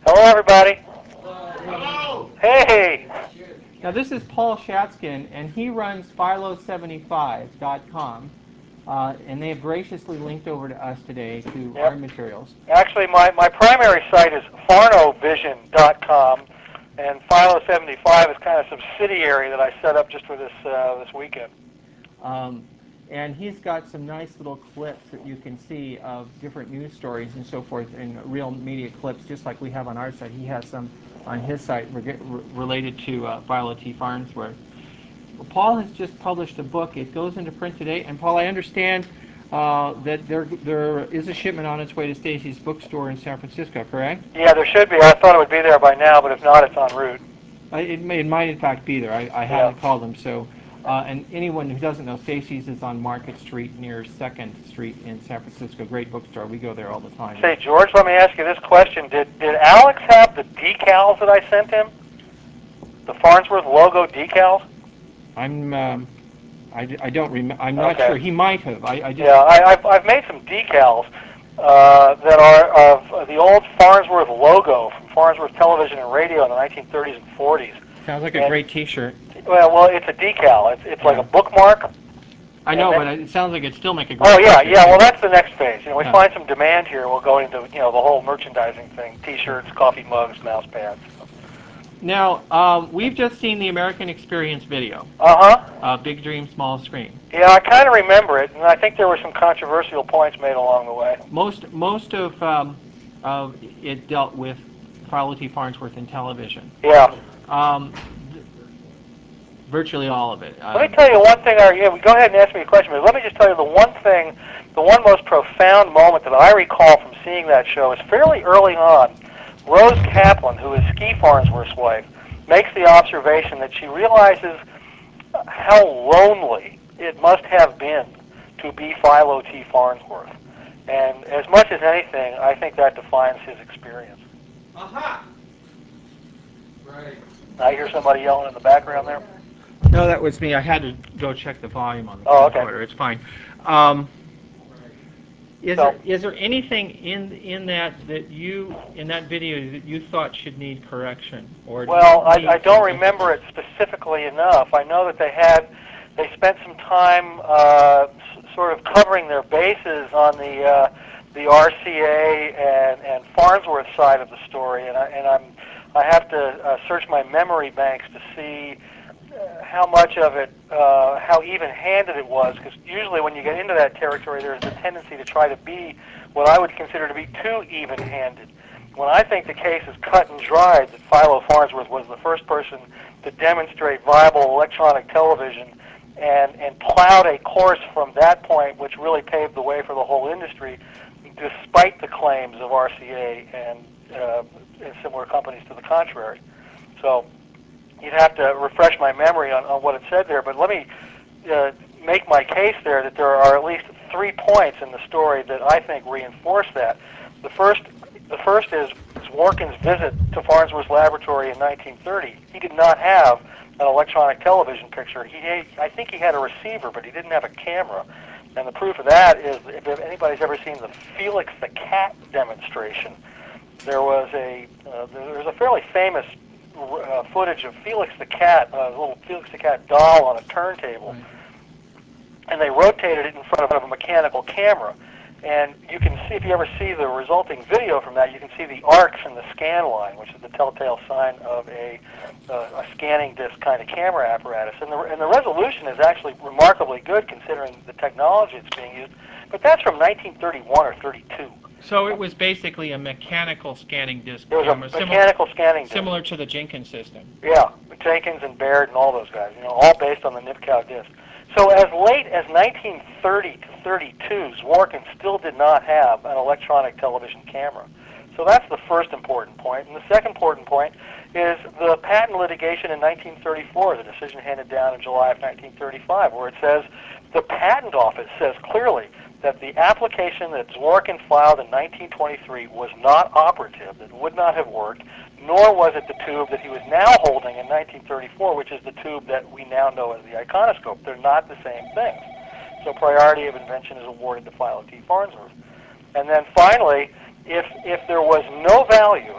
Hello, everybody. Hello. Hey. Now this is Paul Shatskin, and he runs Philo75.com, and they have graciously linked over to us today to Yep. our materials. Actually, my primary site is farnovision.com, and Philo75 is kind of a subsidiary that I set up just for this weekend. Um, and he's got some nice little clips that you can see of different news stories and so forth in real media clips, just like we have on our site. He has some on his site related to Philo T. Farnsworth. Well, Paul has just published a book. It goes into print today. And Paul, I understand that there is a shipment on its way to Stacy's bookstore in San Francisco, correct? Yeah, there should be. I thought it would be there by now, but if not, it's en route. It might in fact be there. I Yeah. haven't called them. So, and anyone who doesn't know, Stacy's is on Market Street near 2nd Street in San Francisco. Great bookstore. We go there all the time. Say, George, let me ask you this question. Did Alex have the decals that I sent him? The Farnsworth logo decals? I don't remember. I'm not Okay. sure. He might have. I just. Yeah, I've made some decals that are of the old Farnsworth logo from Farnsworth Television and Radio in the 1930s and 40s. Sounds like a And great T-shirt. well, it's a decal. It's like Yeah. a bookmark. I And know, then, but it sounds like it'd still make a oh great yeah, T-shirt yeah. too. Well, that's the next phase. We Yeah. find some demand here. We'll go into the whole merchandising thing: T-shirts, coffee mugs, mouse pads. Now, we've just seen the American Experience video, Uh-huh. Big Dream, Small Screen. Yeah, I kind of remember it, and I think there were some controversial points made along the way. Most of it dealt with Philo T. Farnsworth in television. Yeah. Um, Virtually all of it. Let me tell you one thing. Yeah, go ahead and ask me a question, but let me just tell you the one thing, the one most profound moment that I recall from seeing that show is fairly early on. Rose Kaplan, who is Ski Farnsworth's wife, makes the observation that she realizes how lonely it must have been to be Philo T. Farnsworth. And as much as anything, I think that defines his experience. Aha! Right. I hear somebody yelling in the background there. No, that was me. I had to go check the volume on the Oh, okay. camcorder. It's fine. Um, Right. So, is there anything in that in that video that you thought should need correction or well, I need don't some remember it emphasis? specifically enough. I know that they spent some time sort of covering their bases on the RCA and Farnsworth side of the story, and I have to search my memory banks to see how much of it, how even-handed it was, because usually when you get into that territory, there's a tendency to try to be what I would consider to be too even-handed. When I think the case is cut and dried, that Philo Farnsworth was the first person to demonstrate viable electronic television and plowed a course from that point, which really paved the way for the whole industry, despite the claims of RCA and similar companies to the contrary. So you'd have to refresh my memory on what it said there, but let me make my case there that there are at least 3 points in the story that I think reinforce that. The first is Zworykin's visit to Farnsworth's laboratory in 1930. He did not have an electronic television picture. I think he had a receiver, but he didn't have a camera. And the proof of that is, if anybody's ever seen the Felix the Cat demonstration, there's a fairly famous footage of Felix the Cat, a little Felix the Cat doll on a turntable, Right. and they rotated it in front of a mechanical camera. And you can see, if you ever see the resulting video from that, you can see the arcs in the scan line, which is the telltale sign of a scanning disc kind of camera apparatus. And the resolution is actually remarkably good considering the technology that's being used. But that's from 1931 or 32. So it was basically a mechanical scanning disc It was a camera, mechanical scanning disc. similar to the Jenkins system. Yeah, Jenkins and Baird and all those guys, all based on the Nipkow disc. So as late as 1930 to 32, Zworykin still did not have an electronic television camera. So that's the first important point. And the second important point is the patent litigation in 1934, the decision handed down in July of 1935, where it says the patent office says clearly that the application that Zworykin filed in 1923 was not operative, that would not have worked, nor was it the tube that he was now holding in 1934, which is the tube that we now know as the iconoscope. They're not the same things. So priority of invention is awarded to Philo T. Farnsworth. And then finally, if there was no value, as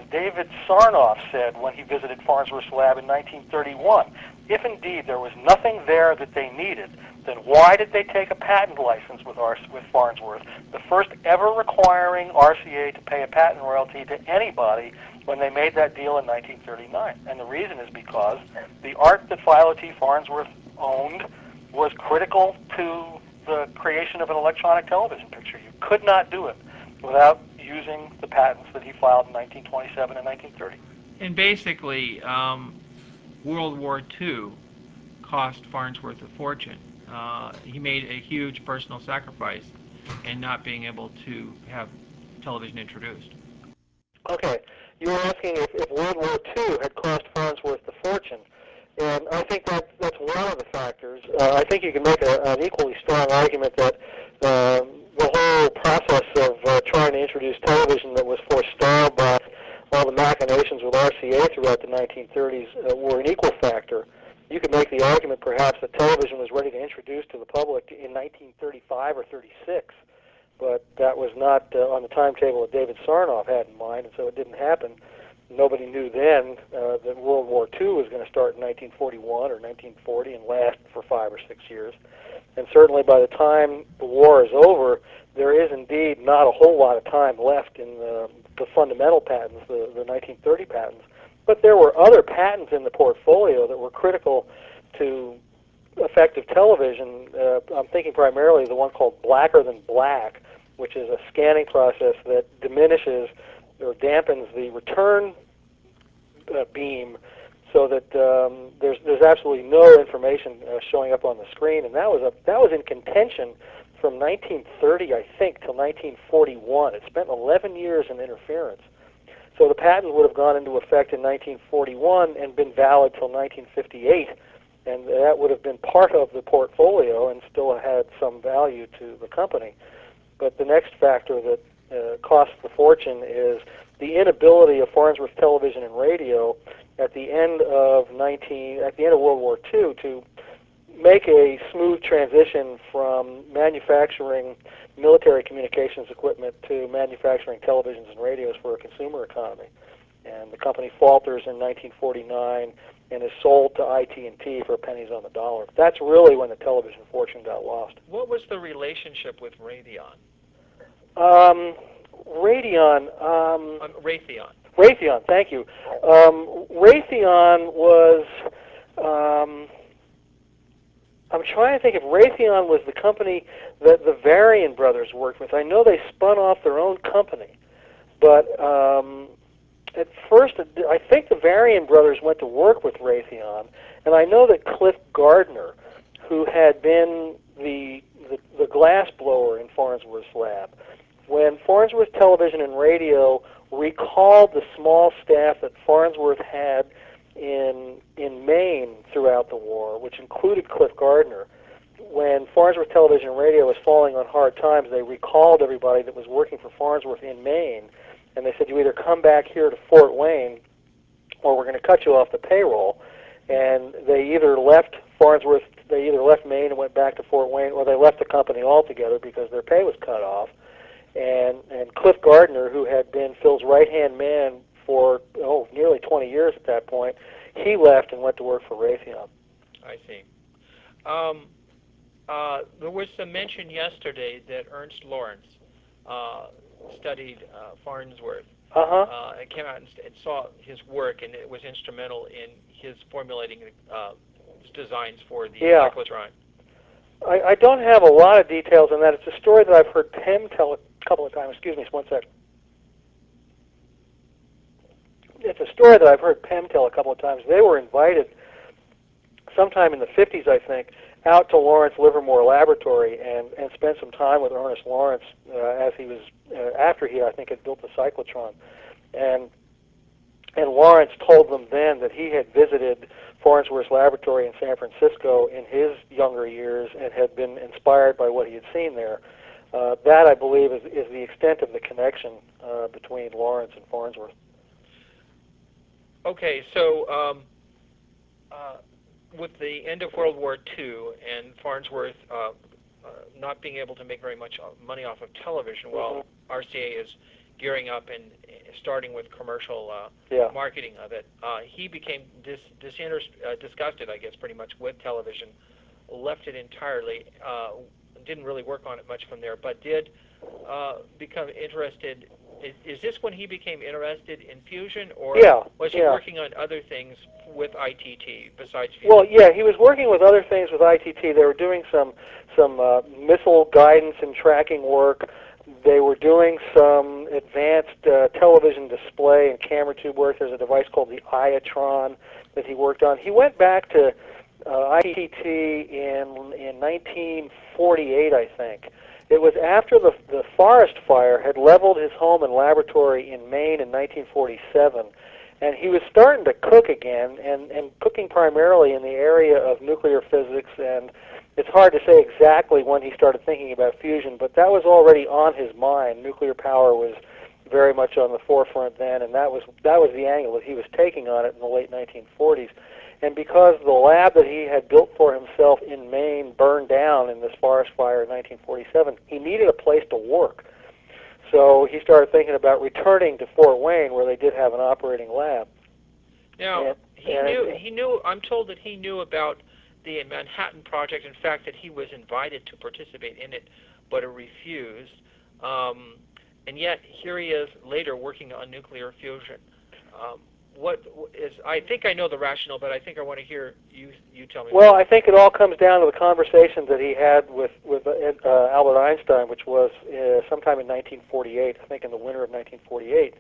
David Sarnoff said when he visited Farnsworth's lab in 1931, if indeed there was nothing there that they needed, then why did they take a patent license with Farnsworth, the first ever requiring RCA to pay a patent royalty to anybody when they made that deal in 1939? And the reason is because the art that Philo T. Farnsworth owned was critical to the creation of an electronic television picture. You could not do it without using the patents that he filed in 1927 and 1930. And basically, World War II cost Farnsworth a fortune. He made a huge personal sacrifice in not being able to have television introduced. Okay, you were asking if World War II had cost Farnsworth a fortune, and I think that's one of the factors. I think you can make an equally strong argument that the whole process of trying to introduce television that was forestalled by all the machinations with RCA throughout the 1930s were an equal factor. You could make the argument perhaps that television was ready to introduce to the public in 1935 or 36, but that was not on the timetable that David Sarnoff had in mind, and so it didn't happen. Nobody knew then that World War II was going to start in 1941 or 1940 and last for 5 or 6 years. And certainly by the time the war is over, there is indeed not a whole lot of time left in the fundamental patents, the 1930 patents. But there were other patents in the portfolio that were critical to effective television. I'm thinking primarily of the one called Blacker Than Black, which is a scanning process that diminishes or dampens the return beam so that there's absolutely no information showing up on the screen. And that was in contention from 1930, I think, till 1941. It spent 11 years in interference. So the patent would have gone into effect in 1941 and been valid till 1958, and that would have been part of the portfolio and still had some value to the company. But the next factor that costs the fortune is the inability of Farnsworth Television and Radio at the end of World War II to make a smooth transition from manufacturing military communications equipment to manufacturing televisions and radios for a consumer economy. And the company falters in 1949 and is sold to IT&T for pennies on the dollar. That's really when the television fortune got lost. What was the relationship with Raytheon? Raytheon, thank you. Raytheon was... I'm trying to think if Raytheon was the company that the Varian brothers worked with. I know they spun off their own company, but at first, I think the Varian brothers went to work with Raytheon, and I know that Cliff Gardner, who had been the glass blower in Farnsworth's lab, when Farnsworth Television and Radio recalled the small staff that Farnsworth had in Maine throughout the war, which included Cliff Gardner, when Farnsworth Television and Radio was falling on hard times, they recalled everybody that was working for Farnsworth in Maine, and they said, you either come back here to Fort Wayne or we're going to cut you off the payroll. And they either left Maine and went back to Fort Wayne, or they left the company altogether because their pay was cut off. And Cliff Gardner, who had been Phil's right-hand man for nearly 20 years at that point, he left and went to work for Raytheon. I see. There was some mention yesterday that Ernst Lawrence studied Farnsworth. And came out and saw his work, and it was instrumental in his formulating designs for the cyclotron. I don't have a lot of details on that. It's a story that I've heard Pem tell a couple of times. Excuse me, just one sec. It's a story that I've heard Pem tell a couple of times. They were invited sometime in the 50s, I think, out to Lawrence Livermore Laboratory and spent some time with Ernest Lawrence as he was after he, I think, had built the cyclotron. And Lawrence told them then that he had visited Farnsworth's laboratory in San Francisco in his younger years and had been inspired by what he had seen there. That, I believe, is the extent of the connection between Lawrence and Farnsworth. Okay, so with the end of World War II and Farnsworth not being able to make very much money off of television, while RCA gearing up and starting with commercial marketing of it, he became disgusted, I guess, pretty much with television, left it entirely, didn't really work on it much from there, but did become interested. Is this when he became interested in fusion, or was he working on other things with ITT besides fusion? Well, yeah, he was working with other things with ITT. They were doing some missile guidance and tracking work. They were doing some advanced television display and camera tube work. There's a device called the Iotron that he worked on. He went back to ITT in 1948, I think. It was after the forest fire had leveled his home and laboratory in Maine in 1947, and he was starting to cook again, and cooking primarily in the area of nuclear physics, and it's hard to say exactly when he started thinking about fusion, but that was already on his mind. Nuclear power was very much on the forefront then, and that was the angle that he was taking on it in the late 1940s. And because the lab that he had built for himself in Maine burned down in this forest fire in 1947, he needed a place to work. So he started thinking about returning to Fort Wayne, where they did have an operating lab. Now, he knew. I'm told that he knew about the Manhattan Project. In fact, that he was invited to participate in it, but refused. And yet, here he is later working on nuclear fusion. What is? I think I know the rationale, but I think I want to hear you tell me. Well, I think it all comes down to the conversations that he had with Albert Einstein, which was sometime in 1948. I think in the winter of 1948.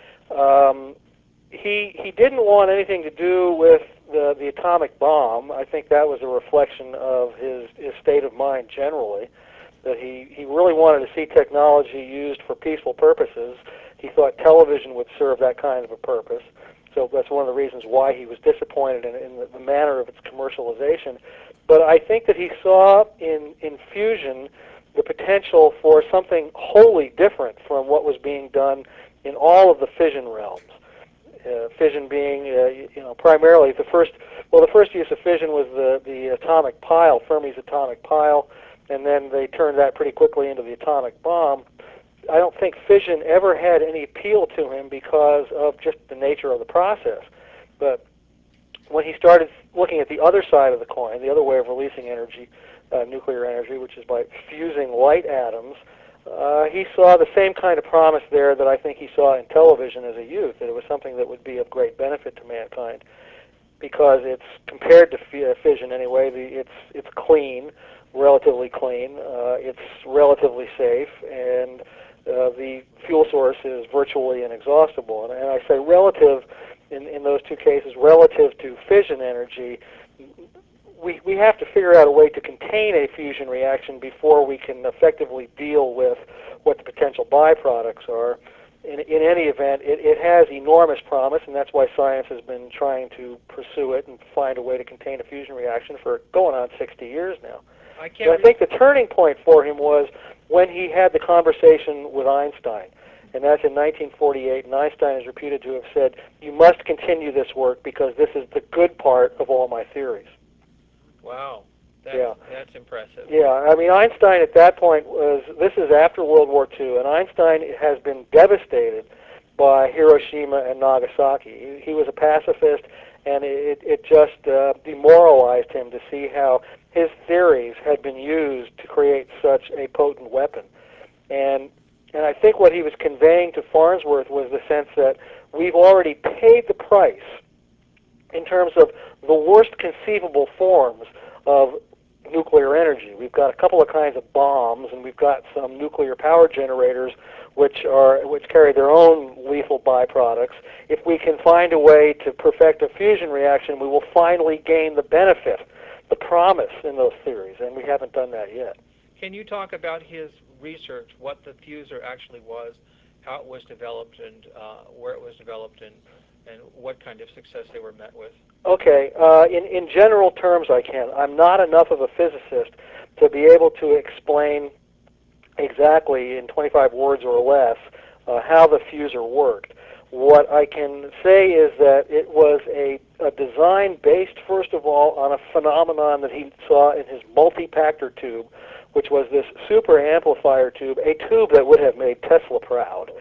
He didn't want anything to do with the atomic bomb. I think that was a reflection of his state of mind generally. That he really wanted to see technology used for peaceful purposes. He thought television would serve that kind of a purpose. So that's one of the reasons why he was disappointed in the manner of its commercialization. But I think that he saw in fusion the potential for something wholly different from what was being done in all of the fission realms. Fission being, primarily the first use of fission was the atomic pile, Fermi's atomic pile, and then they turned that pretty quickly into the atomic bomb. I don't think fission ever had any appeal to him because of just the nature of the process. But when he started looking at the other side of the coin, the other way of releasing energy, nuclear energy, which is by fusing light atoms, he saw the same kind of promise there that I think he saw in television as a youth, that it was something that would be of great benefit to mankind because it's, compared to fission anyway, it's clean, relatively clean, it's relatively safe, and the fuel source is virtually inexhaustible. And I say relative, in those two cases, relative to fission energy, we have to figure out a way to contain a fusion reaction before we can effectively deal with what the potential byproducts are. In any event, it has enormous promise, and that's why science has been trying to pursue it and find a way to contain a fusion reaction for going on 60 years now. I think the turning point for him was when he had the conversation with Einstein, and that's in 1948, and Einstein is reputed to have said, "You must continue this work because this is the good part of all my theories." Wow. That's impressive. Yeah, I mean, Einstein at that point this is after World War II, and Einstein has been devastated by Hiroshima and Nagasaki. He was a pacifist, and it just demoralized him to see how his theories had been used to create such a potent weapon. And I think what he was conveying to Farnsworth was the sense that we've already paid the price in terms of the worst conceivable forms of nuclear energy. We've got a couple of kinds of bombs, and we've got some nuclear power generators which carry their own lethal byproducts. If we can find a way to perfect a fusion reaction, we will finally gain the benefit, the promise in those theories, and we haven't done that yet. Can you talk about his research, what the fuser actually was, how it was developed, and where it was developed, and what kind of success they were met with? Okay, in general terms I can. I'm not enough of a physicist to be able to explain exactly in 25 words or less how the fuser worked. What I can say is that it was a design based, first of all, on a phenomenon that he saw in his multi-pactor tube, which was this super amplifier tube, a tube that would have made Tesla proud.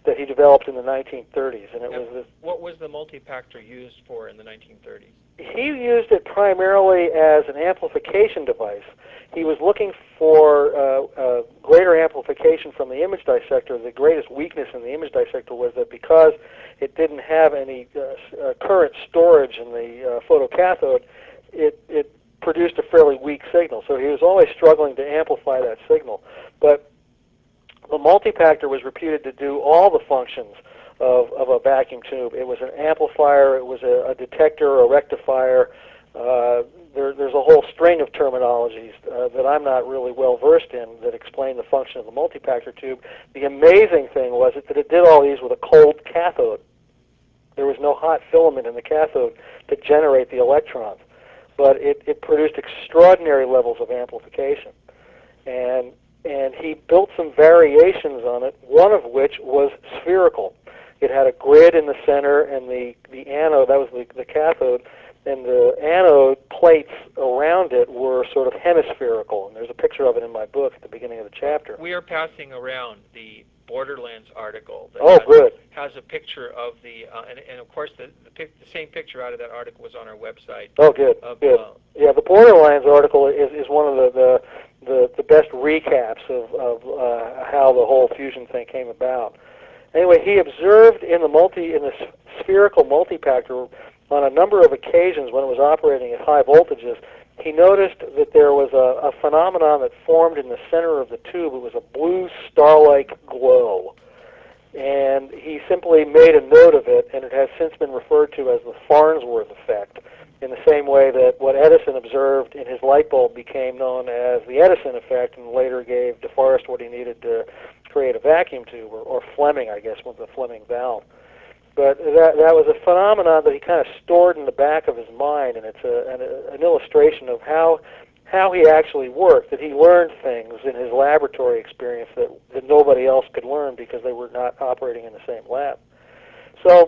that he developed in the 1930s, and it And was this. what was the multi-pactor used for in the 1930s? He used it primarily as an amplification device. He was looking for greater amplification from the image dissector. The greatest weakness in the image dissector was that because it didn't have any current storage in the photocathode, it produced a fairly weak signal. So he was always struggling to amplify that signal. But the multi-pactor was reputed to do all the functions of a vacuum tube. It was an amplifier, it was a detector, a rectifier. There's a whole string of terminologies that I'm not really well versed in that explain the function of the multi-pactor tube. The amazing thing was that it did all these with a cold cathode. There was no hot filament in the cathode to generate the electrons, but it produced extraordinary levels of amplification. And he built some variations on it, one of which was spherical. It had a grid in the center, and the anode, that was the cathode, and the anode plates around it were sort of hemispherical. And there's a picture of it in my book at the beginning of the chapter. We are passing around the Borderlands article that has a picture of the, and of course the same picture out of that article was on our website. Oh, good, good. Yeah, the Borderlands article is one of the best recaps of how the whole fusion thing came about. Anyway, he observed in the spherical multi-pactor on a number of occasions when it was operating at high voltages. He noticed that there was a phenomenon that formed in the center of the tube. It was a blue star-like glow. And he simply made a note of it, and it has since been referred to as the Farnsworth effect, in the same way that what Edison observed in his light bulb became known as the Edison effect, and later gave DeForest what he needed to create a vacuum tube, or Fleming, I guess, with the Fleming valve. But that was a phenomenon that he kind of stored in the back of his mind, and it's an illustration of how he actually worked, that he learned things in his laboratory experience that nobody else could learn because they were not operating in the same lab. So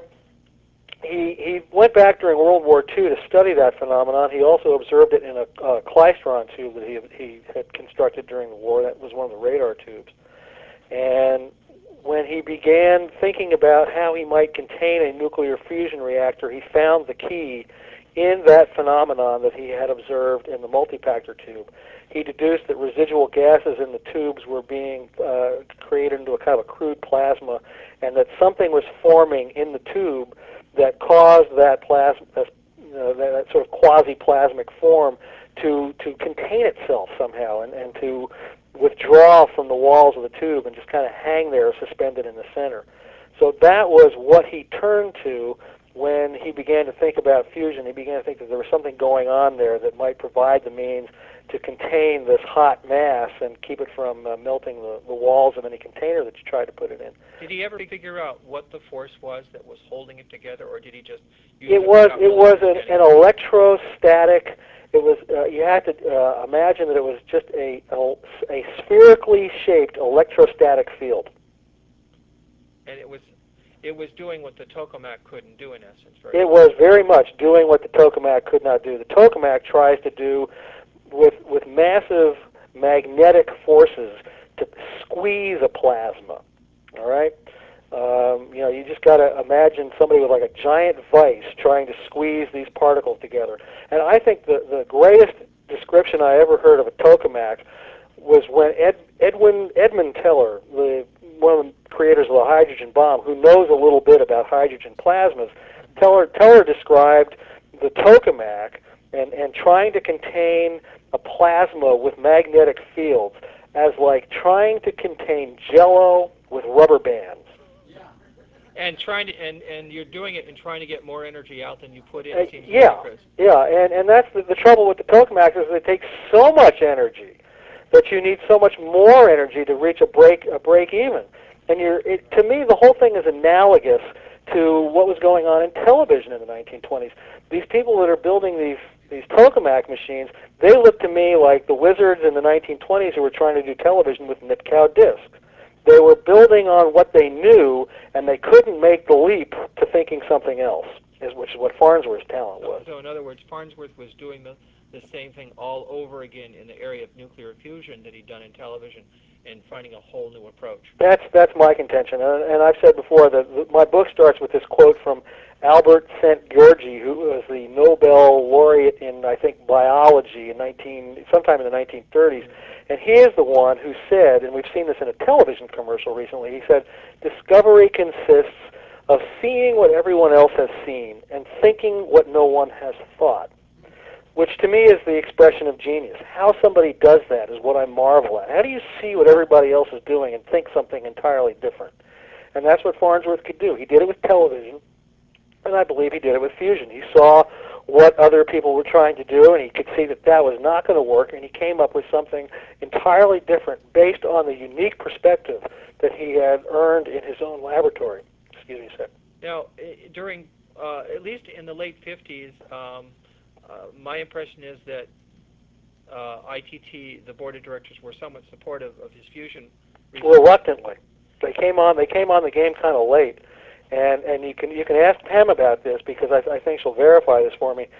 he went back during World War II to study that phenomenon. He also observed it in a Klystron tube that he had constructed during the war. That was one of the radar tubes. And when he began thinking about how he might contain a nuclear fusion reactor, he found the key in that phenomenon that he had observed in the multi-pactor tube. He deduced that residual gases in the tubes were being created into a kind of a crude plasma, and that something was forming in the tube that caused that plasma, that sort of quasi-plasmic form to contain itself somehow and to withdraw from the walls of the tube and just kind of hang there suspended in the center. So that was what he turned to when he began to think about fusion. He began to think that there was something going on there that might provide the means to contain this hot mass and keep it from melting the walls of any container that you tried to put it in. Did he ever figure out what the force was that was holding it together, or did he just use it was an electrostatic. It was you had to imagine that it was just a spherically shaped electrostatic field. And it was doing what the tokamak couldn't do, in essence. It was very much doing what the tokamak could not do. The tokamak tries to do with massive magnetic forces to squeeze a plasma. All right. You just got to imagine somebody with like a giant vice trying to squeeze these particles together. And I think the greatest description I ever heard of a tokamak was when Edmund Teller, one of the creators of the hydrogen bomb, who knows a little bit about hydrogen plasmas, Teller described the tokamak and trying to contain a plasma with magnetic fields as like trying to contain Jell-O with rubber bands. And and you're doing it and trying to get more energy out than you put in. Yeah, and that's the trouble with the tokamak is that it takes so much energy that you need so much more energy to reach a break even. And to me, the whole thing is analogous to what was going on in television in the 1920s. These people that are building these tokamak machines, they look to me like the wizards in the 1920s who were trying to do television with Nitkow discs. They were building on what they knew, and they couldn't make the leap to thinking something else, which is what Farnsworth's talent was. So in other words, Farnsworth was doing the same thing all over again in the area of nuclear fusion that he'd done in television, and finding a whole new approach. That's my contention, and I've said before that my book starts with this quote from Albert Szent-Györgyi, who was the Nobel laureate in, I think, biology sometime in the 1930s, and he is the one who said, and we've seen this in a television commercial recently, he said, "Discovery consists of seeing what everyone else has seen and thinking what no one has thought," which to me is the expression of genius. How somebody does that is what I marvel at. How do you see what everybody else is doing and think something entirely different? And that's what Farnsworth could do. He did it with television, and I believe he did it with fusion. He saw what other people were trying to do, and he could see that that was not going to work, and he came up with something entirely different based on the unique perspective that he had earned in his own laboratory. Excuse me a second. Now, during, at least in the late 50s, my impression is that ITT, the board of directors, were somewhat supportive of his fusion research. Reluctantly, they came on the game kind of late, and you can ask Pam about this because I think she'll verify this for me.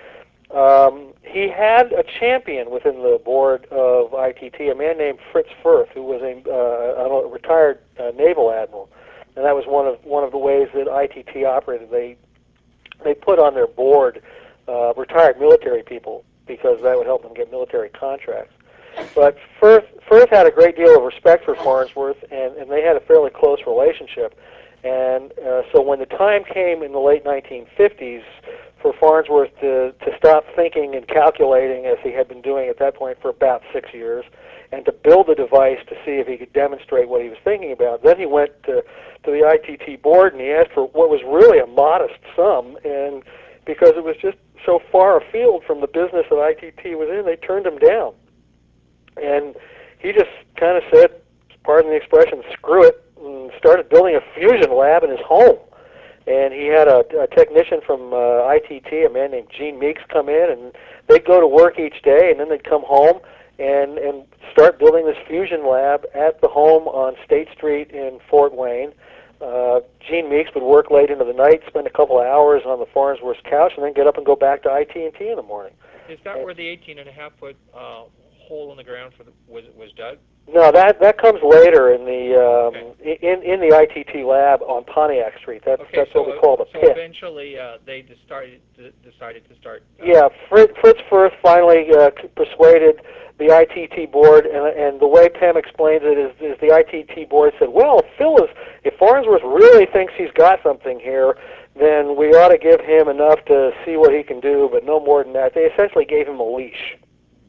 He had a champion within the board of ITT, a man named Fritz Firth, who was a retired naval admiral, and that was one of the ways that ITT operated. They put on their board retired military people because that would help them get military contracts. But Firth had a great deal of respect for Farnsworth, and they had a fairly close relationship. And so when the time came in the late 1950s for Farnsworth to stop thinking and calculating as he had been doing at that point for about 6 years, and to build a device to see if he could demonstrate what he was thinking about, then he went to the ITT board and he asked for what was really a modest sum, and because it was just so far afield from the business that ITT was in, they turned him down. And he just kind of said, pardon the expression, screw it, and started building a fusion lab in his home. And he had a technician from ITT, a man named Gene Meeks, come in, and they'd go to work each day, and then they'd come home and start building this fusion lab at the home on State Street in Fort Wayne. Gene Meeks would work late into the night, spend a couple of hours on the Farnsworth's couch, and then get up and go back to IT&T in the morning. Is that where the 18.5-foot hole in the ground was dug? No, that comes later in the in the ITT lab on Pontiac Street. That's what we call the pit. So eventually they decided to start. Yeah, Fritz Firth finally persuaded the ITT board, and the way Pam explains it is the ITT board said, "Well, if Farnsworth really thinks he's got something here, then we ought to give him enough to see what he can do, but no more than that." They essentially gave him a leash.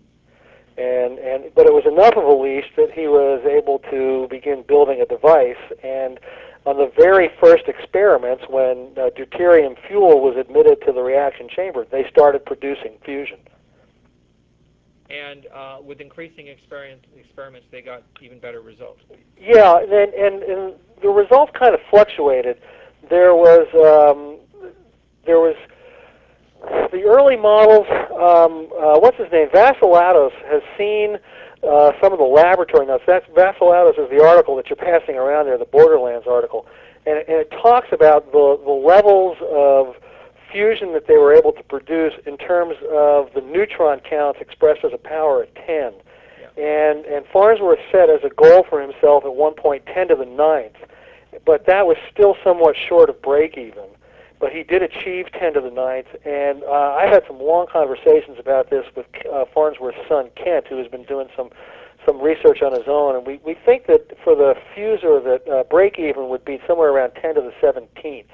But it was enough of a leash that he was able to begin building a device. And on the very first experiments, when deuterium fuel was admitted to the reaction chamber, they started producing fusion. And with increasing experiments, they got even better results. Yeah, and the results kind of fluctuated. There was the early models, what's his name? Vassilatos has seen some of the laboratory notes. Vassilatos is the article that you're passing around there, the Borderlands article. And it talks about the levels of fusion that they were able to produce in terms of the neutron counts expressed as a power of 10. Yeah. And Farnsworth set as a goal for himself at one point 10 to the 9th. But that was still somewhat short of break-even. But he did achieve 10 to the 9th, and I've had some long conversations about this with Farnsworth's son, Kent, who has been doing some research on his own, and we think that for the fuser that break-even would be somewhere around 10 to the 17th.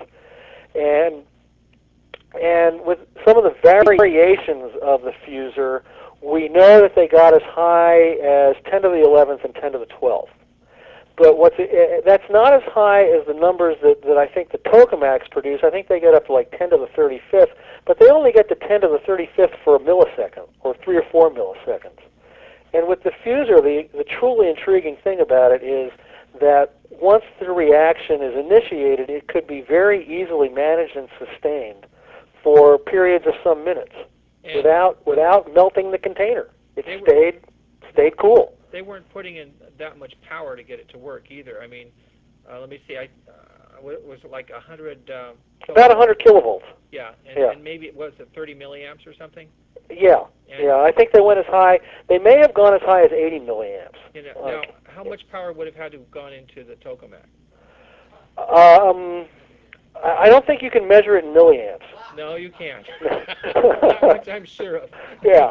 And with some of the variations of the fuser, we know that they got as high as 10 to the 11th and 10 to the 12th. But that's not as high as the numbers that I think the tokamaks produce. I think they get up to like 10 to the 35th, but they only get to 10 to the 35th for a millisecond, or 3 or 4 milliseconds. And with the fuser, the truly intriguing thing about it is that once the reaction is initiated, it could be very easily managed and sustained for periods of some minutes without melting the container. It stayed cool. They weren't putting in that much power to get it to work either. I mean, let me see. Was it like 100? About 100 kilovolts. Yeah, and maybe it was 30 milliamps or something. Yeah, I think they went as high. They may have gone as high as 80 milliamps. Now, how much power would have had to have gone into the tokamak? I don't think you can measure it in milliamps. No, you can't. That much I'm sure of. Yeah.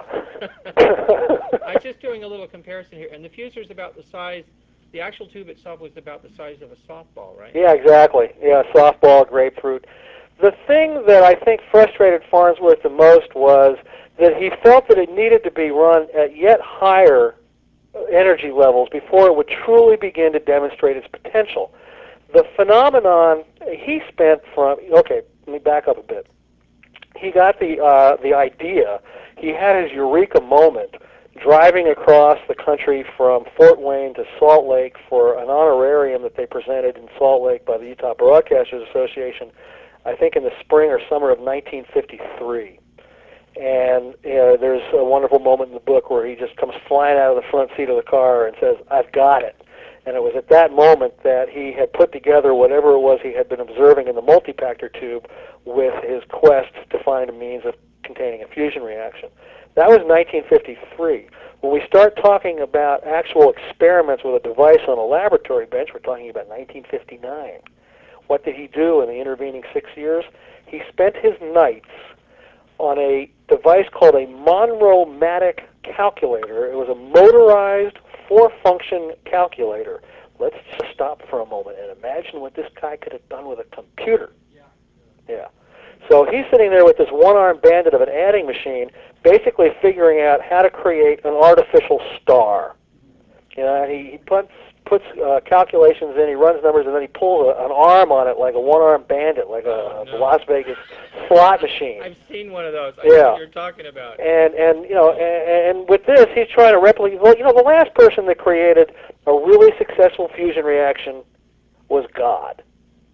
I'm just doing a little comparison here, and the fuser's about the size. The actual tube itself was about the size of a softball, right? Yeah, exactly. Yeah, softball, grapefruit. The thing that I think frustrated Farnsworth the most was that he felt that it needed to be run at yet higher energy levels before it would truly begin to demonstrate its potential. The phenomenon he spent from, okay, let me back up a bit. He got the idea. He had his eureka moment driving across the country from Fort Wayne to Salt Lake for an honorarium that they presented in Salt Lake by the Utah Broadcasters Association, I think in the spring or summer of 1953. And there's a wonderful moment in the book where he just comes flying out of the front seat of the car and says, "I've got it." And it was at that moment that he had put together whatever it was he had been observing in the multipactor tube with his quest to find a means of containing a fusion reaction. That was 1953. When we start talking about actual experiments with a device on a laboratory bench, we're talking about 1959. What did he do in the intervening 6 years? He spent his nights on a device called a Monroe-Matic calculator. It was a motorized four-function calculator. Let's just stop for a moment and imagine what this guy could have done with a computer. Yeah. So he's sitting there with this one-armed bandit of an adding machine, basically figuring out how to create an artificial star. You know, he puts calculations in, he runs numbers, and then he pulls an arm on it like a one-armed bandit, like a Las Vegas slot machine. I've seen one of those. I know what you're talking about. And you know, and with this, he's trying to replicate. Well, you know, the last person that created a really successful fusion reaction was God,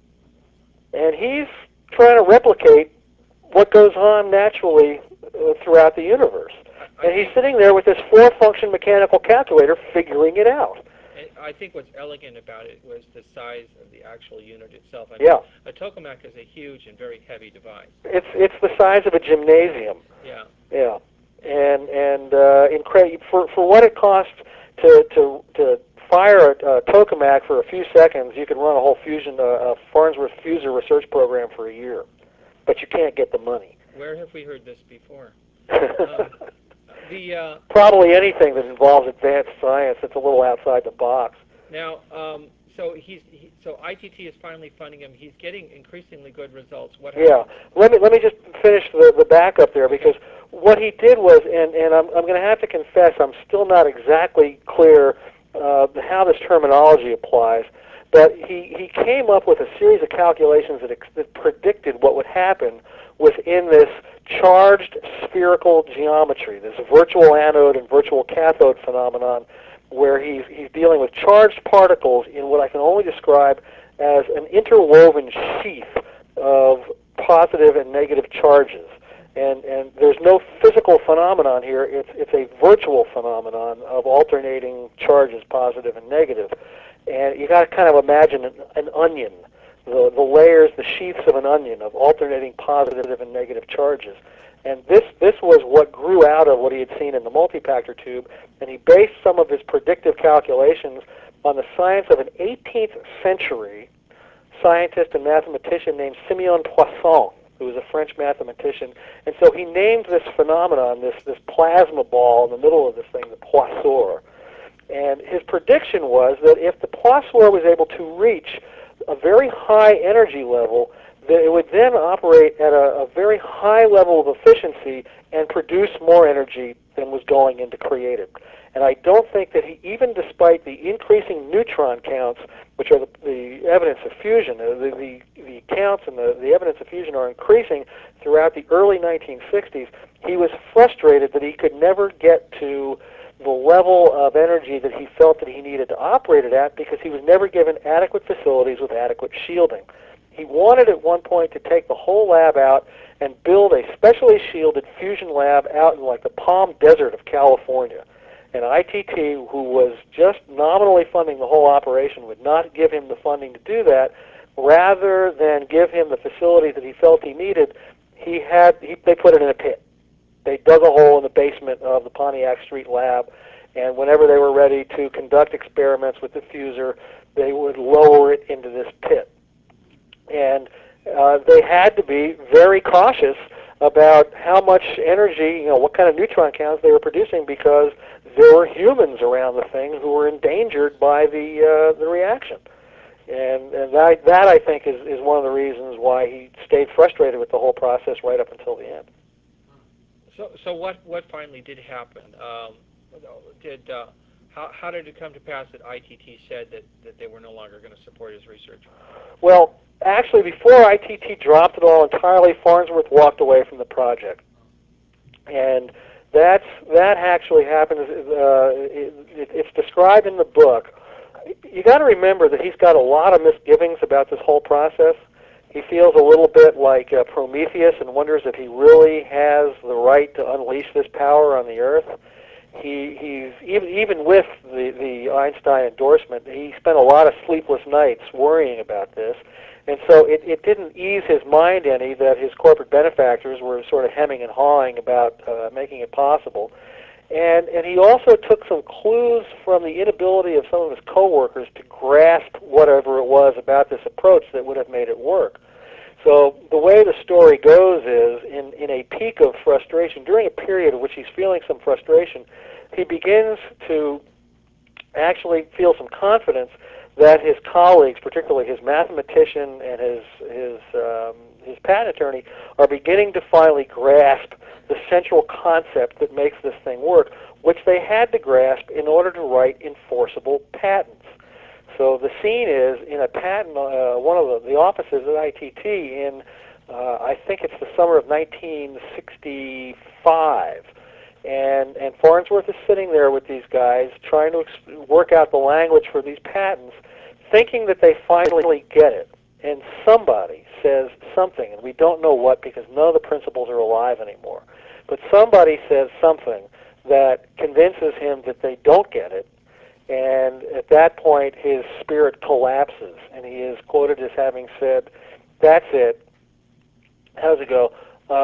and he's trying to replicate what goes on naturally throughout the universe. And he's sitting there with this four-function mechanical calculator figuring it out. And I think what's elegant about it was the size of the actual unit itself. I mean, a tokamak is a huge and very heavy device. It's the size of a gymnasium. Yeah. Yeah. And incredible for what it costs to fire a tokamak for a few seconds. You can run a whole Farnsworth fuser research program for a year, but you can't get the money. Where have we heard this before? Probably anything that involves advanced science that's a little outside the box. Now, so ITT is finally funding him. He's getting increasingly good results. What happened? Yeah. Let me just finish the backup there, because what he did was, and I'm going to have to confess, I'm still not exactly clear how this terminology applies, but he came up with a series of calculations that predicted what would happen within this charged spherical geometry, this virtual anode and virtual cathode phenomenon, where he's dealing with charged particles in what I can only describe as an interwoven sheath of positive and negative charges. And there's no physical phenomenon here. It's a virtual phenomenon of alternating charges, positive and negative. And you got to kind of imagine an onion, the layers, the sheaths of an onion of alternating positive and negative charges. And this was what grew out of what he had seen in the multipactor tube, and he based some of his predictive calculations on the science of an 18th century scientist and mathematician named Simeon Poisson, who was a French mathematician. And so he named this phenomenon, this plasma ball in the middle of this thing, the Poissor. And his prediction was that if the Poissor was able to reach a very high energy level, that it would then operate at a very high level of efficiency and produce more energy than was going into created. And I don't think that he, even despite the increasing neutron counts, which are the evidence of fusion, the counts and the evidence of fusion are increasing throughout the early 1960s, he was frustrated that he could never get to the level of energy that he felt that he needed to operate it at, because he was never given adequate facilities with adequate shielding. He wanted at one point to take the whole lab out and build a specially shielded fusion lab out in like the Palm Desert of California. And ITT, who was just nominally funding the whole operation, would not give him the funding to do that. Rather than give him the facility that he felt he needed, they put it in a pit. They dug a hole in the basement of the Pontiac Street lab, and whenever they were ready to conduct experiments with the fuser, they would lower it into this pit. And they had to be very cautious about how much energy, what kind of neutron counts they were producing, because there were humans around the thing who were endangered by the reaction. And that I think is one of the reasons why he stayed frustrated with the whole process right up until the end. So what finally did happen? How did it come to pass that ITT said that they were no longer going to support his research? Well, actually, before ITT dropped it all entirely, Farnsworth walked away from the project, and that actually happened. It's described in the book. You got to remember that he's got a lot of misgivings about this whole process. He feels a little bit like Prometheus and wonders if he really has the right to unleash this power on the Earth. He's even with the Einstein endorsement, he spent a lot of sleepless nights worrying about this, and so it didn't ease his mind any that his corporate benefactors were sort of hemming and hawing about making it possible. And he also took some clues from the inability of some of his coworkers to grasp whatever it was about this approach that would have made it work. So the way the story goes is, in a peak of frustration, during a period in which he's feeling some frustration, he begins to actually feel some confidence that his colleagues, particularly his mathematician and his patent attorney, are beginning to finally grasp the central concept that makes this thing work, which they had to grasp in order to write enforceable patents. So the scene is in a patent, one of the offices at ITT in, I think it's the summer of 1965, and Farnsworth is sitting there with these guys trying to work out the language for these patents, thinking that they finally get it. And somebody says something, and we don't know what because none of the principals are alive anymore. But somebody says something that convinces him that they don't get it, and at that point his spirit collapses, and he is quoted as having said, "That's it. How's it go?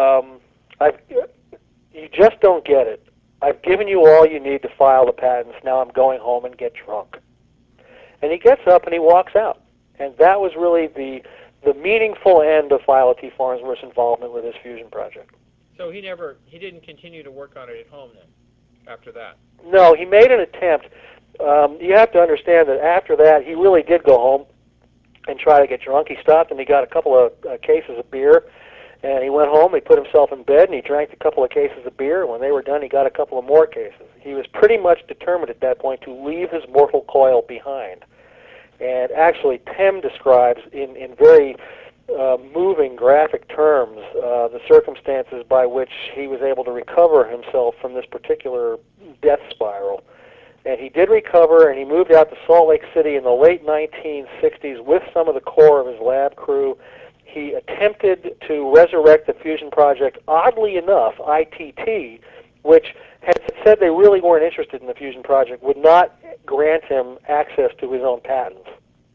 You just don't get it. I've given you all you need to file the patents. Now I'm going home and get drunk." And he gets up and he walks out. And that was really the meaningful end of Philo T. Farnsworth's involvement with his fusion project. So he didn't continue to work on it at home then, after that? No, he made an attempt. You have to understand that after that, he really did go home and try to get drunk. He stopped and he got a couple of cases of beer, and he went home, he put himself in bed, and he drank a couple of cases of beer, and when they were done, he got a couple of more cases. He was pretty much determined at that point to leave his mortal coil behind. And actually, Tem describes in very moving, graphic terms the circumstances by which he was able to recover himself from this particular death spiral. And he did recover, and he moved out to Salt Lake City in the late 1960s with some of the core of his lab crew. He attempted to resurrect the fusion project. Oddly enough, ITT, which had said they really weren't interested in the fusion project, would not grant him access to his own patents.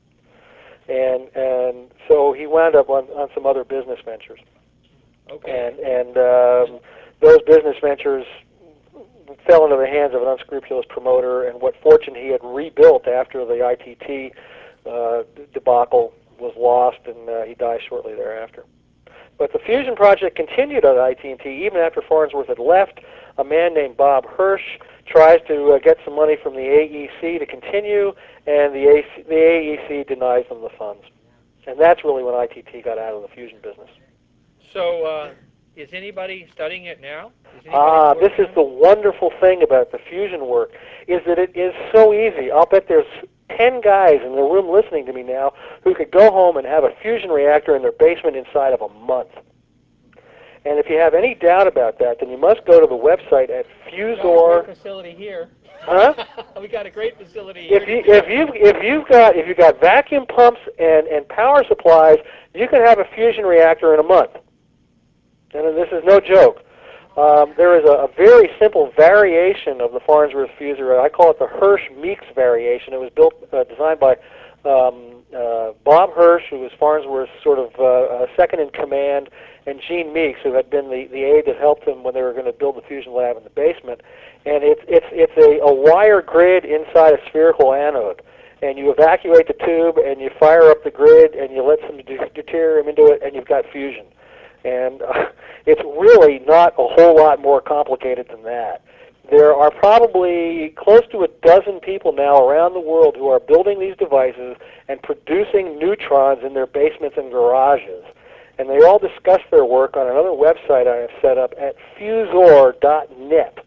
And so he wound up on some other business ventures. Okay. And those business ventures fell into the hands of an unscrupulous promoter, and what fortune he had rebuilt after the ITT debacle was lost, and he died shortly thereafter. But the fusion project continued at ITT even after Farnsworth had left. A man named Bob Hirsch tries to get some money from the AEC to continue, and the AEC denies them the funds. And that's really when ITT got out of the fusion business. So is anybody studying it now? This is the wonderful thing about the fusion work, is that it is so easy. I'll bet there's 10 guys in the room listening to me now who could go home and have a fusion reactor in their basement inside of a month. And if you have any doubt about that, then you must go to the website at Fusor. We got a great facility here. Huh? We got a great facility here. If you've got vacuum pumps and power supplies, you can have a fusion reactor in a month. And this is no joke. There is a very simple variation of the Farnsworth fuser. I call it the Hirsch-Meeks variation. It was designed by Bob Hirsch, who was Farnsworth's sort of second in command, and Gene Meeks, who had been the aide that helped him when they were going to build the fusion lab in the basement. And it's a wire grid inside a spherical anode. And you evacuate the tube, and you fire up the grid, and you let some deuterium into it, and you've got fusion. And it's really not a whole lot more complicated than that. There are probably close to a dozen people now around the world who are building these devices and producing neutrons in their basements and garages. And they all discuss their work on another website I have set up at fusor.net,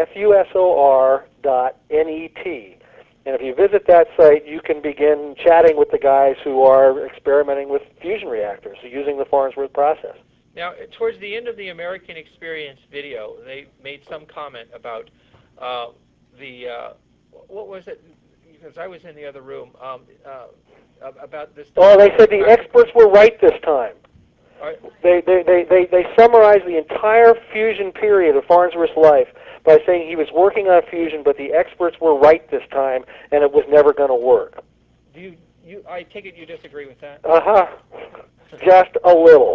FUSOR.net. And if you visit that site, you can begin chatting with the guys who are experimenting with fusion reactors using the Farnsworth process. Now, towards the end of the American Experience video, they made some comment about what was it? Because I was in the other room about this. Oh, they said the experts were right this time. They summarized the entire fusion period of Farnsworth's life by saying he was working on fusion, but the experts were right this time, and it was never going to work. I take it you disagree with that? Just a little.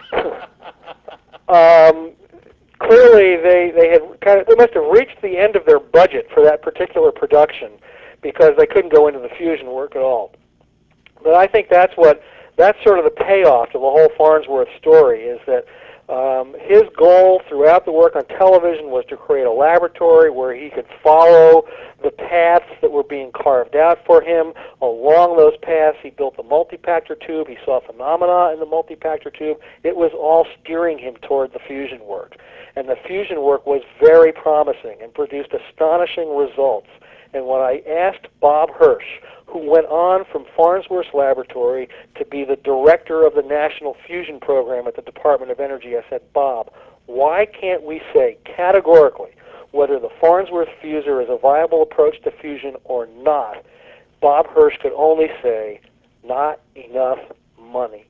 Clearly, they must have reached the end of their budget for that particular production because they couldn't go into the fusion work at all. But I think that's sort of the payoff to the whole Farnsworth story, is that his goal throughout the work on television was to create a laboratory where he could follow the paths that were being carved out for him. Along those paths, he built the multi-pactor tube. He saw phenomena in the multi-pactor tube. It was all steering him toward the fusion work. And the fusion work was very promising and produced astonishing results. And when I asked Bob Hirsch, who went on from Farnsworth's laboratory to be the director of the National Fusion Program at the Department of Energy, I said, Bob, why can't we say categorically whether the Farnsworth fuser is a viable approach to fusion or not? Bob Hirsch could only say, not enough money.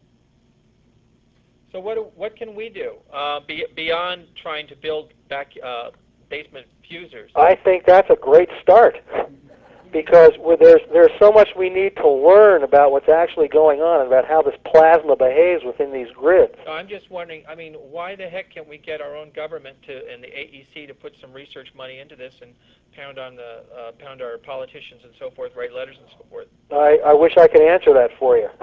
So what can we do beyond trying to build back basement fusers? I think that's a great start, because there's so much we need to learn about what's actually going on and about how this plasma behaves within these grids. I'm just wondering, why the heck can't we get our own government and the AEC to put some research money into this and pound our politicians and so forth, write letters and so forth? I wish I could answer that for you.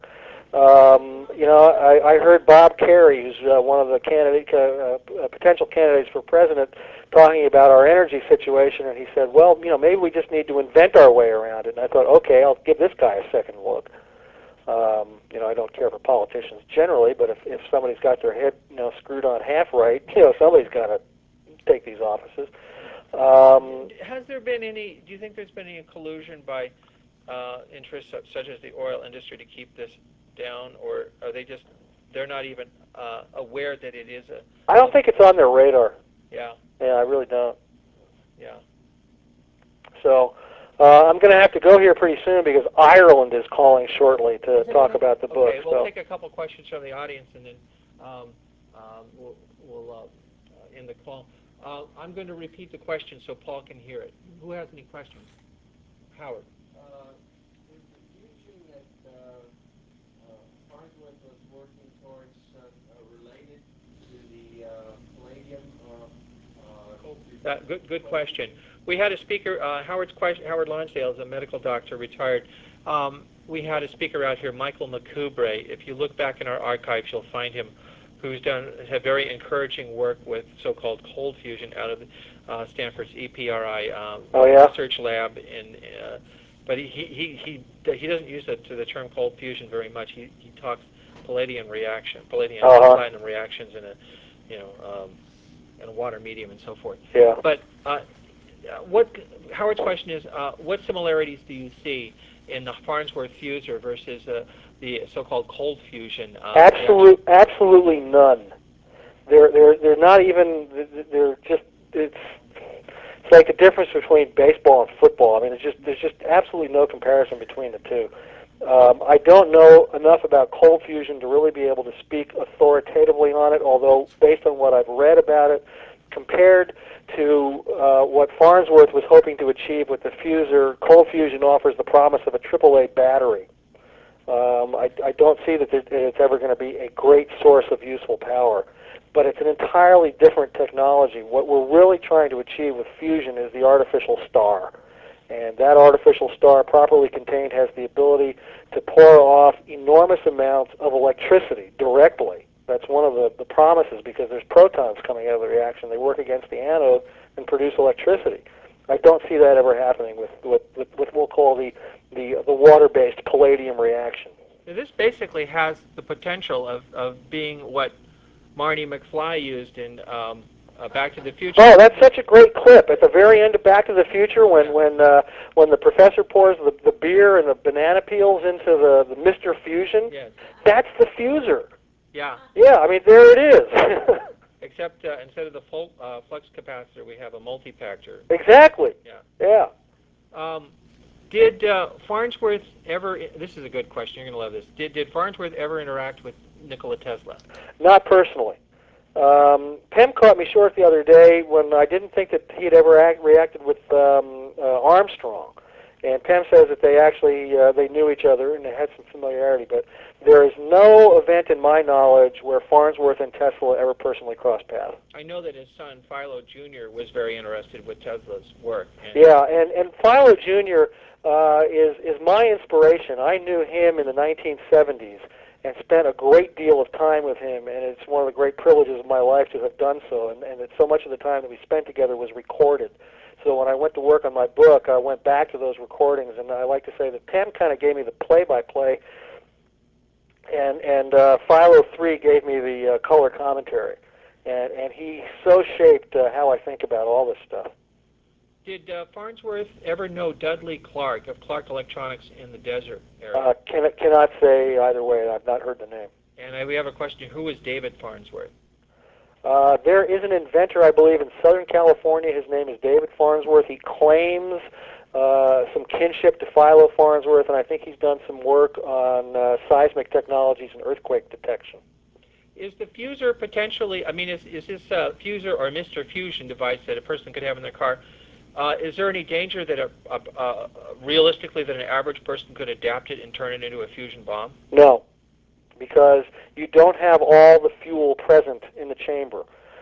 I heard Bob Kerrey, who's one of the potential candidates for president, talking about our energy situation, and he said, well, maybe we just need to invent our way around it. And I thought, okay, I'll give this guy a second look. I don't care for politicians generally, but if somebody's got their head screwed on half right, somebody's got to take these offices. Has there been any? Do you think there's been any collusion by interests such as the oil industry to keep this down, or are they're not even aware that it is a? I don't think it's on their radar. Yeah. Yeah, I really don't. Yeah. So I'm going to have to go here pretty soon because Ireland is calling shortly to talk about the book. Okay, we'll take a couple questions from the audience and then we'll end the call. I'm going to repeat the question so Paul can hear it. Who has any questions? Howard. Is the fusion that Farnsworth was working towards related to the palladium? Good question. We had a speaker, Howard Lonsdale is a medical doctor, retired. We had a speaker out here, Michael McCubre. If you look back in our archives, you'll find him, who's had very encouraging work with so-called cold fusion out of Stanford's EPRI research lab. But he doesn't use the term cold fusion very much. He talks palladium platinum reactions in a water medium and so forth. Yeah. But Howard's question is, what similarities do you see in the Farnsworth fuser versus the so-called cold fusion? Absolutely none. They're not even. They're just. It's like the difference between baseball and football. There's just absolutely no comparison between the two. I don't know enough about cold fusion to really be able to speak authoritatively on it, although based on what I've read about it, compared to what Farnsworth was hoping to achieve with the fuser, cold fusion offers the promise of a AAA battery. I don't see that it's ever going to be a great source of useful power, but it's an entirely different technology. What we're really trying to achieve with fusion is the artificial star. And that artificial star, properly contained, has the ability to pour off enormous amounts of electricity directly. That's one of the promises, because there's protons coming out of the reaction. They work against the anode and produce electricity. I don't see that ever happening with what we'll call the water-based palladium reaction. Now, this basically has the potential of being what Marty McFly used in Back to the Future. Oh, that's such a great clip at the very end of Back to the Future when the professor pours the beer and the banana peels into the Mr. Fusion. Yes. That's the fuser. Yeah. Yeah, I mean, there it is. Except instead of the flux capacitor, we have a multi-pactor. Exactly. Yeah. Did Farnsworth ever? This is a good question. You're going to love this. Did Farnsworth ever interact with Nikola Tesla? Not personally. Pem caught me short the other day when I didn't think that he had ever reacted with Armstrong. And Pem says that they actually they knew each other and they had some familiarity, but there is no event in my knowledge where Farnsworth and Tesla ever personally crossed paths. I know that his son Philo Jr. was very interested with Tesla's work. And Philo Jr. Is my inspiration. I knew him in the 1970s and spent a great deal of time with him, and it's one of the great privileges of my life to have done so, and that so much of the time that we spent together was recorded. So when I went to work on my book, I went back to those recordings, and I like to say that Pem kind of gave me the play-by-play, and Philo 3 gave me the color commentary, and he so shaped how I think about all this stuff. Did Farnsworth ever know Dudley Clark of Clark Electronics in the desert area? Cannot say either way. I've not heard the name. And we have a question. Who is David Farnsworth? There is an inventor, I believe, in Southern California. His name is David Farnsworth. He claims some kinship to Philo Farnsworth, and I think he's done some work on seismic technologies and earthquake detection. Is the fuser potentially, is this fuser or Mr. Fusion device that a person could have in their car, is there any danger that realistically that an average person could adapt it and turn it into a fusion bomb? No, because you don't have all the fuel present in the chamber.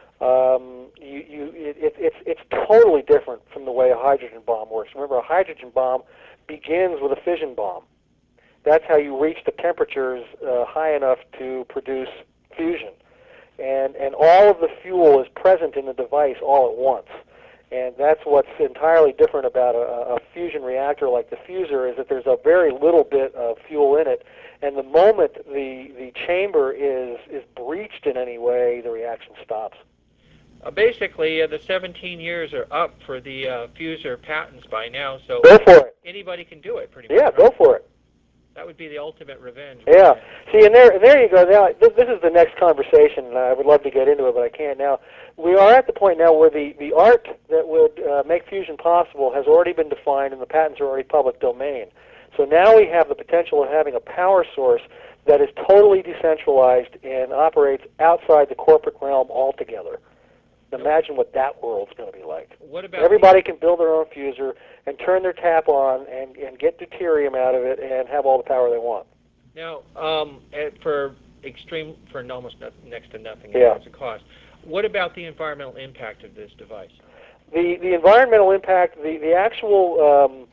It's totally different from the way a hydrogen bomb works. Remember, a hydrogen bomb begins with a fission bomb. That's how you reach the temperatures high enough to produce fusion. And all of the fuel is present in the device all at once. And that's what's entirely different about a fusion reactor like the fuser, is that there's a very little bit of fuel in it. And the moment the chamber is breached in any way, the reaction stops. Basically, the 17 years are up for the fuser patents by now, so go for it. Anybody can do it, pretty much. Yeah, go for it. That would be the ultimate revenge. Yeah. See, and there you go. Now, this is the next conversation, and I would love to get into it, but I can't now. We are at the point now where the art that would make fusion possible has already been defined, and the patents are already public domain. So now we have the potential of having a power source that is totally decentralized and operates outside the corporate realm altogether. Imagine what that world's going to be like. What about everybody can build their own fuser and turn their tap on and get deuterium out of it and have all the power they want. Now, for almost next to nothing in yeah. terms of cost, what about the environmental impact of this device? The environmental impact, the actual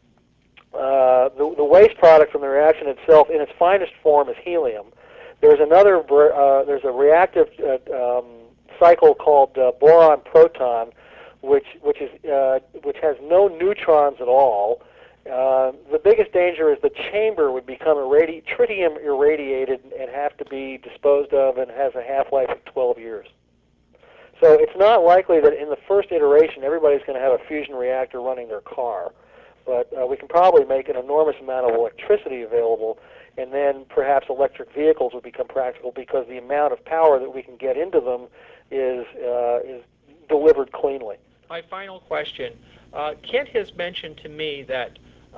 the waste product from the reaction itself in its finest form is helium. There's there's a reactive cycle called boron-proton, which has no neutrons at all. The biggest danger is the chamber would become tritium irradiated and have to be disposed of, and has a half-life of 12 years. So it's not likely that in the first iteration everybody's going to have a fusion reactor running their car, but we can probably make an enormous amount of electricity available, and then perhaps electric vehicles would become practical because the amount of power that we can get into them is delivered cleanly. My final question. Kent has mentioned to me that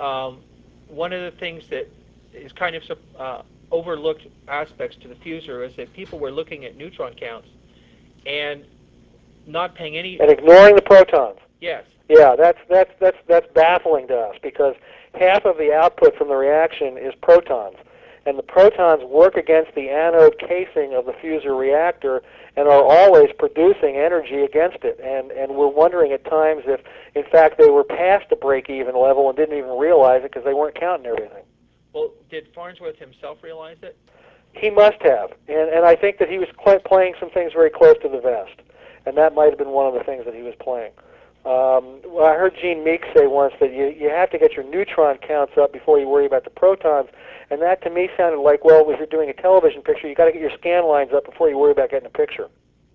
one of the things that is kind of overlooked aspects to the fuser is that people were looking at neutron counts and not paying any... And ignoring the protons. Yes. Yeah, that's baffling to us, because half of the output from the reaction is protons. and the protons work against the anode casing of the fuser reactor and are always producing energy against it. And we're wondering at times if, in fact, they were past the break-even level and didn't even realize it because they weren't counting everything. Well, did Farnsworth himself realize it? He must have, and I think that he was playing some things very close to the vest, and that might have been one of the things that he was playing. Well, I heard Gene Meeks say once that you have to get your neutron counts up before you worry about the protons, and that to me sounded like, well, if you're doing a television picture, you got to get your scan lines up before you worry about getting a picture.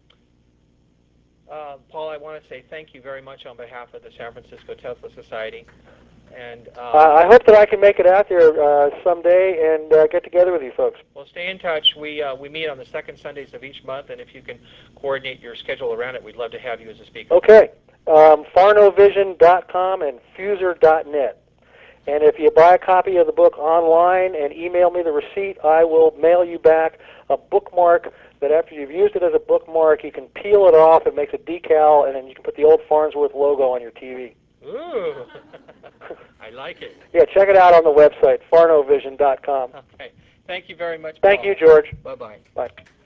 Paul, I want to say thank you very much on behalf of the San Francisco Tesla Society. And I hope that I can make it out there someday and get together with you folks. Well, stay in touch. We meet on the second Sundays of each month, and if you can coordinate your schedule around it, we'd love to have you as a speaker. Okay. Farnovision.com and Fuser.net. And if you buy a copy of the book online and email me the receipt, I will mail you back a bookmark that after you've used it as a bookmark, you can peel it off. It makes a decal, and then you can put the old Farnsworth logo on your TV. Ooh, I like it. Yeah, check it out on the website, farnovision.com. Okay. Thank you very much, Paul. Thank you, George. Bye-bye. Bye.